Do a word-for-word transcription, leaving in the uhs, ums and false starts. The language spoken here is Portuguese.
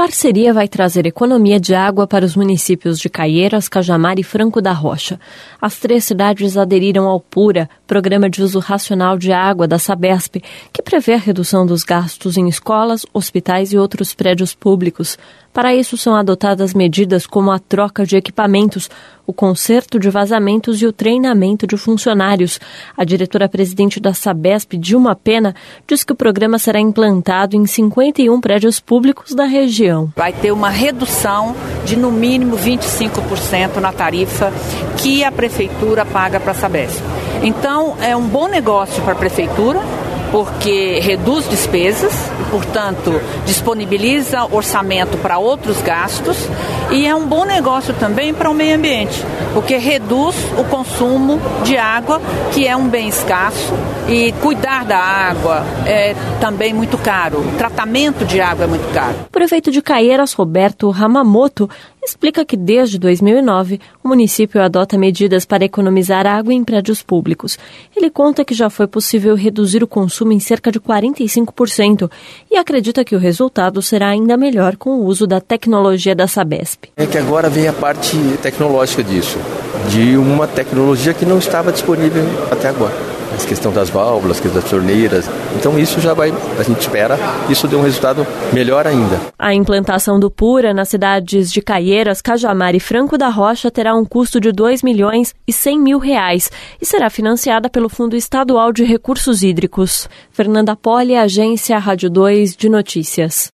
parceria vai trazer economia de água para os municípios de Caieiras, Cajamar e Franco da Rocha. As três cidades aderiram ao PURA, Programa de Uso Racional de Água da Sabesp, que prevê a redução dos gastos em escolas, hospitais e outros prédios públicos. Para isso, são adotadas medidas como a troca de equipamentos, o conserto de vazamentos e o treinamento de funcionários. A diretora-presidente da Sabesp, Dilma Pena, diz que o programa será implantado em cinquenta e um prédios públicos da região. Vai ter uma redução de no mínimo vinte e cinco por cento na tarifa que a prefeitura paga para a Sabesp. Então, é um bom negócio para a prefeitura, porque reduz despesas e, portanto, disponibiliza orçamento para outros gastos, e é um bom negócio também para o meio ambiente, porque reduz o consumo de água, que é um bem escasso, e cuidar da água é também muito caro. O tratamento de água é muito caro. O prefeito de Caieiras, Roberto Hamamoto, explica que desde dois mil e nove o município adota medidas para economizar água em prédios públicos. Ele conta que já foi possível reduzir o consumo em cerca de quarenta e cinco por cento e acredita que o resultado será ainda melhor com o uso da tecnologia da Sabesp. É que agora vem a parte tecnológica disso, de uma tecnologia que não estava disponível até agora. A questão das válvulas, das torneiras. Então isso já vai, a gente espera, isso dê um resultado melhor ainda. A implantação do PURA nas cidades de Caieiras, Cajamar e Franco da Rocha terá um custo de dois milhões e cem mil reais e será financiada pelo Fundo Estadual de Recursos Hídricos. Fernanda Poli, Agência Rádio dois de Notícias.